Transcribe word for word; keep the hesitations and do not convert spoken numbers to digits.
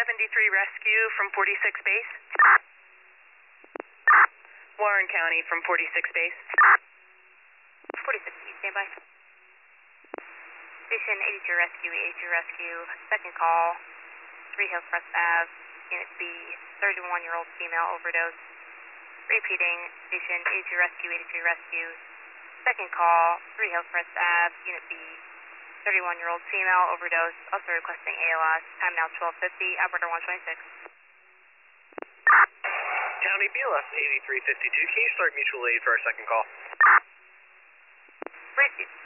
seventy-three Rescue from forty-six Base. Warren County from forty-six Base. forty-six, stand by. Station eighty-two Rescue, eighty-two Rescue, second call, three Hillcrest Ave, Unit B, thirty-one-year-old female overdose. Repeating, Station eighty-two Rescue, eighty-three Rescue, second call, three Hillcrest Ave, Unit B, thirty-one-year-old female overdose, also requesting A L S, time now twelve fifty, operator one twenty-six. County B L S eighty-three fifty-two, can you start mutual aid for our second call? Repeat.